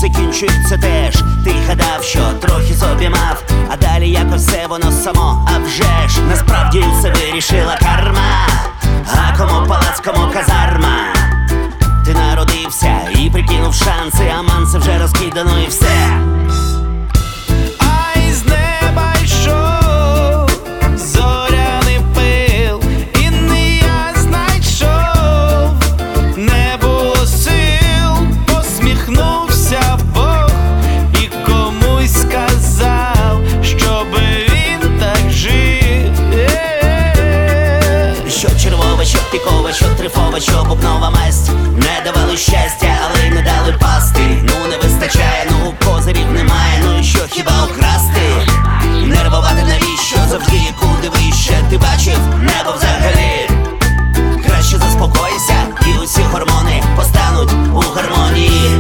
закінчується теж. Ти гадав, що трохи собі мав, а далі якось все воно само, а вже ж насправді все вирішила карма. А кому палац, кому казарма. Ти народився і прикинув шанси, а манси вже розкидано і все. А із неба йшов зоряний пил, і не я знайшов, не було сил, посміхнувся Бог і комусь сказав, щоби він так жив. Що червова, що пікова, що трифова, що бубнова масть не давали щастя, але й не дали пасти. Ну не вистачає, ну козирів немає, ну і що хіба украсти? Нервувати навіщо? Завжди куди вище. Ти бачив небо взагалі? Краще заспокойся, і усі гормони постануть у гармонії.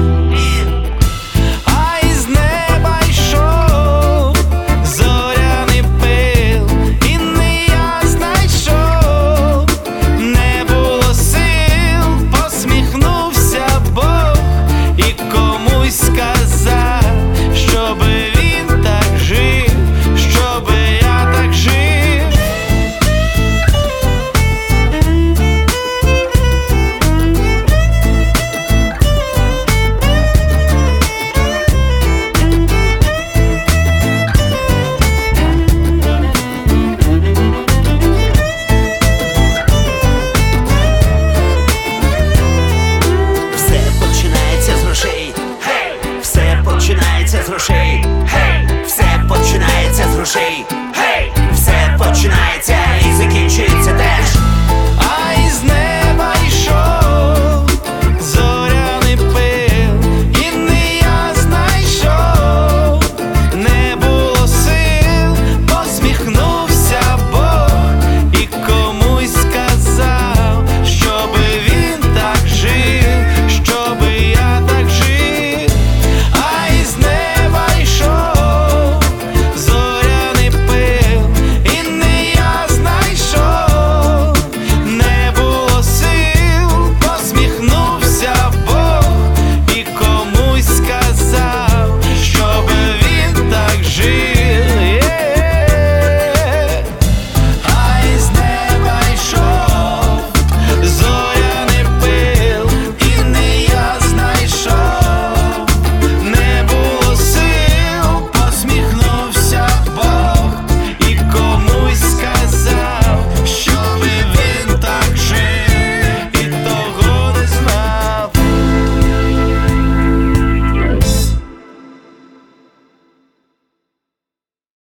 А із неба йшов зоряний пил, і не я знайшов, не було сил, посміхнувся Бог і комусь сказав, щоби він так жив, щоби я так жив. Все починається з грошей, все починається з грошей.